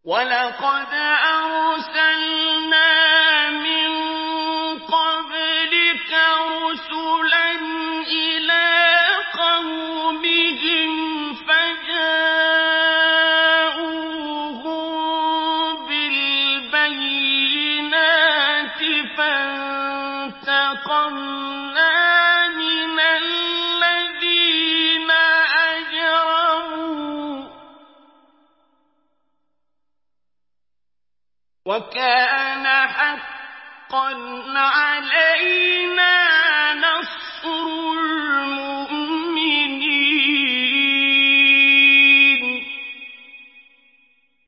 وَلَقَدْ أَرْسَلْنَا مِن قَبْلِكَ رُسُلًا إِلَىٰ قَوْمِهِمْ فَجَاءُوهُم بِالْبَيِّنَاتِ فَانتَقَمْنَا مِنَ الَّذِينَ أَجْرَمُوا ۖ وَكَانَ حَقًّا عَلَيْنَا نَصْرُ الْمُؤْمِنِينَ